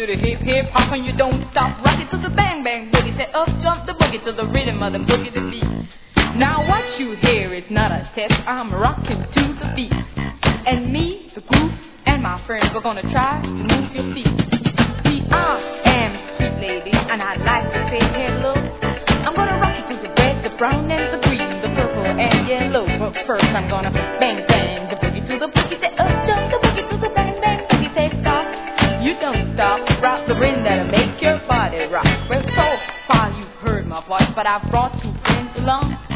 to the hip hip hop and you don't stop. Rock it to the bang bang boogie. Say up jump the boogie to the rhythm of the boogie the beat. Now what you hear is not a test. I'm rocking to the beat. And me, the group, and my friends, we're gonna try to move your feet. See, I am sweet lady, and I'd like to say hello. I'm gonna rock you to the red, the brown, and the green, the purple, and yellow. But first I'm gonna bang bang the boogie to the boogie. Say up jump the boogie to the bang bang boogie. Say stop, you don't stop. Rock the rhythm that'll make your body rock. Well, so far you've heard my voice, but I've brought two friends along.